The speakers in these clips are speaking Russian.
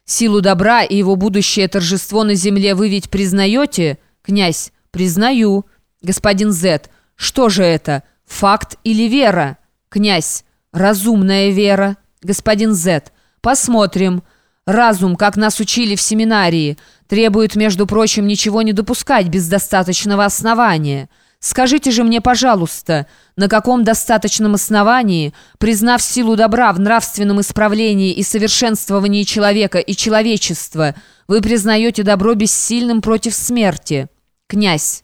Силу добра и его будущее торжество на земле вы ведь признаете? Князь: признаю. Господин З: что же это, факт или вера? Князь: разумная вера. Господин З: посмотрим. Разум, как нас учили в семинарии, требует, между прочим, ничего не допускать без достаточного основания. Скажите же мне, пожалуйста, на каком достаточном основании, признав силу добра в нравственном исправлении и совершенствовании человека и человечества, вы признаете добро бессильным против смерти? Князь: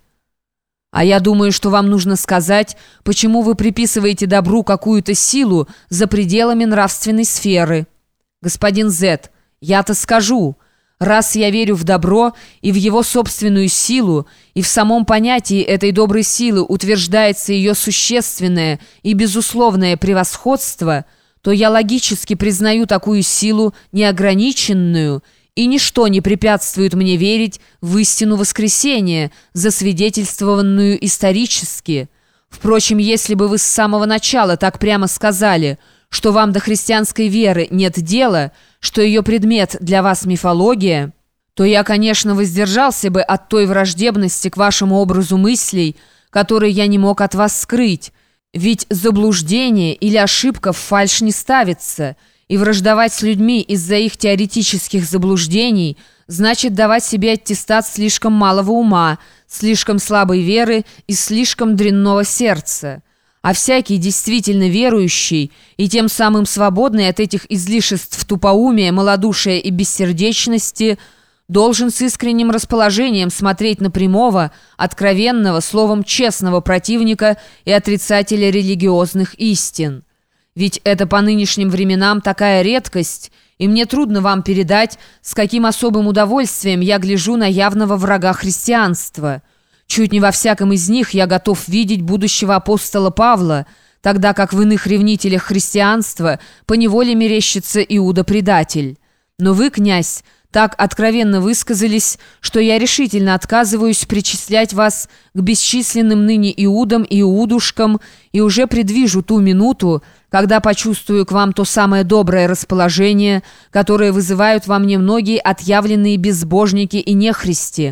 а я думаю, что вам нужно сказать, почему вы приписываете добру какую-то силу за пределами нравственной сферы. Господин З: я-то скажу. Раз я верю в добро и в его собственную силу, и в самом понятии этой доброй силы утверждается ее существенное и безусловное превосходство, то я логически признаю такую силу неограниченную, и ничто не препятствует мне верить в истину воскресения, засвидетельствованную исторически. Впрочем, если бы вы с самого начала так прямо сказали, что вам до христианской веры нет дела, что ее предмет для вас мифология, то я, конечно, воздержался бы от той враждебности к вашему образу мыслей, который я не мог от вас скрыть. Ведь заблуждение или ошибка в фальшь не ставится, и враждовать с людьми из-за их теоретических заблуждений значит давать себе аттестат слишком малого ума, слишком слабой веры и слишком дрянного сердца. А всякий действительно верующий и тем самым свободный от этих излишеств тупоумия, малодушия и бессердечности должен с искренним расположением смотреть на прямого, откровенного, словом честного противника и отрицателя религиозных истин. Ведь это по нынешним временам такая редкость, и мне трудно вам передать, с каким особым удовольствием я гляжу на явного врага христианства. Чуть не во всяком из них я готов видеть будущего апостола Павла, тогда как в иных ревнителях христианства поневоле мерещится Иуда-предатель. Но вы, князь, так откровенно высказались, что я решительно отказываюсь причислять вас к бесчисленным ныне Иудам и Иудушкам и уже предвижу ту минуту, когда почувствую к вам то самое доброе расположение, которое вызывают во мне многие отъявленные безбожники и нехристи.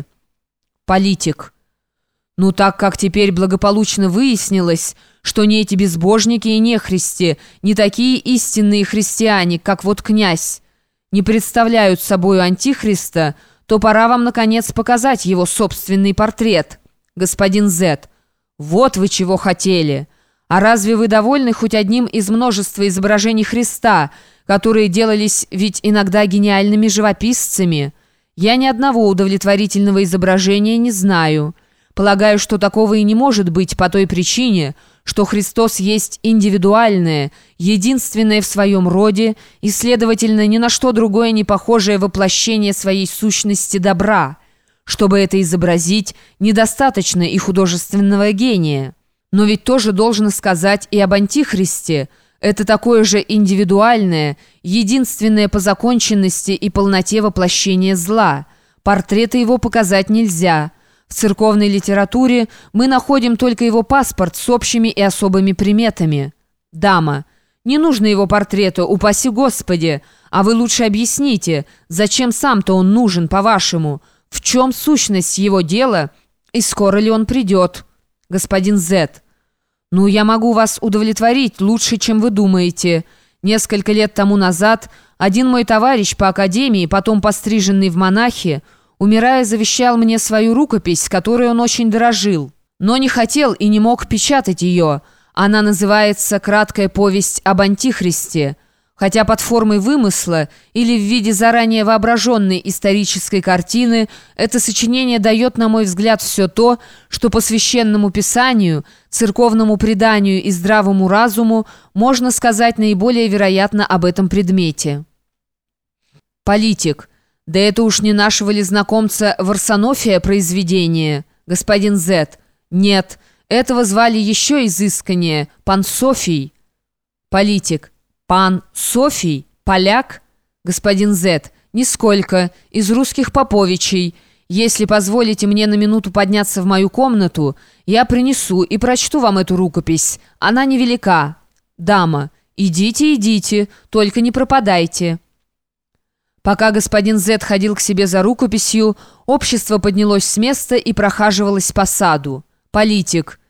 Политик: ну, так как теперь благополучно выяснилось, что не эти безбожники и нехристи, не такие истинные христиане, как вот князь, не представляют собою антихриста, то пора вам, наконец, показать его собственный портрет. Господин З: вот вы чего хотели. А разве вы довольны хоть одним из множества изображений Христа, которые делались ведь иногда гениальными живописцами? Я ни одного удовлетворительного изображения не знаю. Полагаю, что такого и не может быть по той причине, что Христос есть индивидуальное, единственное в своем роде и, следовательно, ни на что другое не похожее воплощение своей сущности добра. Чтобы это изобразить, недостаточно и художественного гения. Но ведь тоже должно сказать и об Антихристе. Это такое же индивидуальное, единственное по законченности и полноте воплощение зла. Портрета его показать нельзя. В церковной литературе мы находим только его паспорт с общими и особыми приметами. Дама: не нужно его портрета, упаси Господи, а вы лучше объясните, зачем сам-то он нужен, по-вашему, в чем сущность его дела и скоро ли он придет? Господин З: ну, я могу вас удовлетворить лучше, чем вы думаете. Несколько лет тому назад один мой товарищ по академии, потом постриженный в монахи, умирая, завещал мне свою рукопись, которой он очень дорожил, но не хотел и не мог печатать ее. Она называется «Краткая повесть об Антихристе». Хотя под формой вымысла или в виде заранее воображенной исторической картины, это сочинение дает, на мой взгляд, все то, что по священному писанию, церковному преданию и здравому разуму можно сказать наиболее вероятно об этом предмете. Политик: да это уж не нашего ли знакомца Варсонофия произведение? Господин З: нет, этого звали еще изысканнее, пан Софий. Политик: пан Софий? Поляк? Господин З: нисколько, из русских поповичей. Если позволите мне на минуту подняться в мою комнату, я принесу и прочту вам эту рукопись. Она невелика. Дама: идите, идите, только не пропадайте. Пока господин З ходил к себе за рукописью, общество поднялось с места и прохаживалось по саду. Политик.